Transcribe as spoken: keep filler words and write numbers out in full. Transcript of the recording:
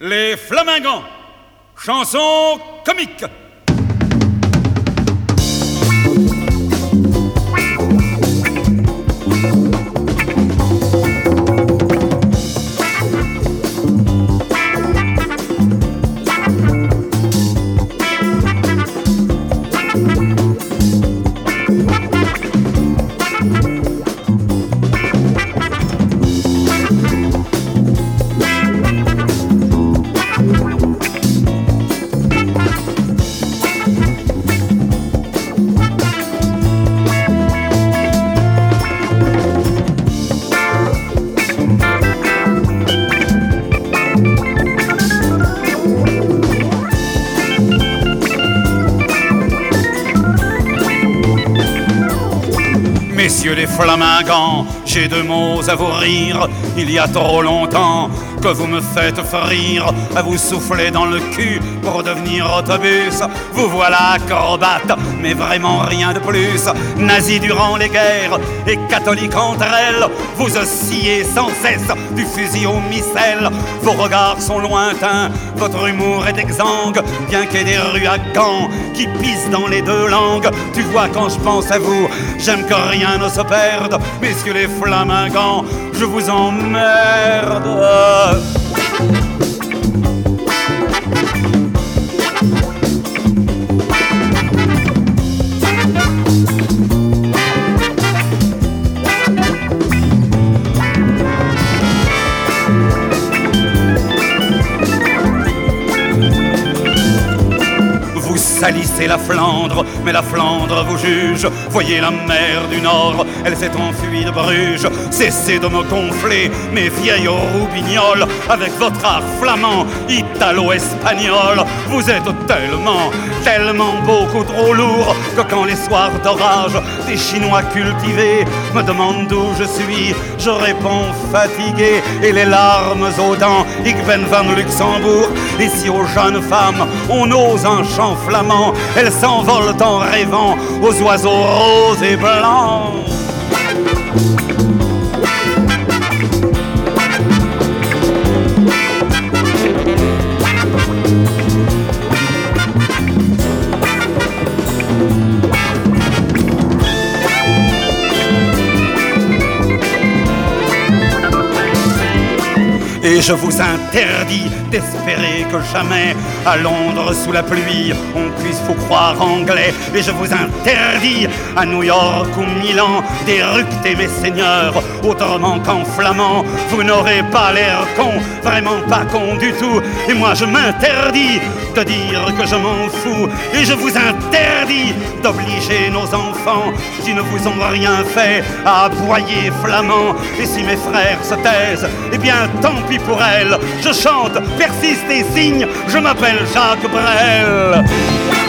Les Flamingants, chanson comique. Messieurs les Flamingants, j'ai deux mots à vous rire. Il y a trop longtemps que vous me faites frire, à vous souffler dans le cul pour devenir autobus. Vous voilà acrobate, mais vraiment rien de plus. Nazis durant les guerres et catholiques entre elles, vous oscillez sans cesse du fusil au missel. Vos regards sont lointains, votre humour est exsangue, bien qu'il y ait des rues à Gand qui pissent dans les deux langues. Tu vois, quand je pense à vous, j'aime que rien ne se perde. Messieurs les Flamingants, je vous emmerde. Salissez la Flandre, mais la Flandre vous juge. Voyez la mer du Nord, elle s'est enfuie de Bruges. Cessez de me gonfler, mes vieilles roubignoles, avec votre art flamand, italo-espagnol. Vous êtes tellement, tellement beaucoup trop lourd que quand les soirs d'orage, des Chinois cultivés me demandent d'où je suis, je réponds fatigué et les larmes aux dents. Ik ben van Luxembourg. Et si aux jeunes femmes on ose un chant flamand, elles s'envolent en rêvant aux oiseaux roses et blancs. Et je vous interdis d'espérer que jamais, à Londres sous la pluie, on puisse vous croire anglais. Et je vous interdis, à New York ou Milan, d'éructer mes seigneurs autrement qu'en flamand. Vous n'aurez pas l'air con, vraiment pas con du tout. Et moi je m'interdis de dire que je m'en fous. Et je vous interdis d'obliger nos enfants qui ne vous ont rien fait à aboyer flamand. Et si mes frères se taisent, eh bien tant pis pour elle. Je chante, persiste et signe, je m'appelle Jacques Brel.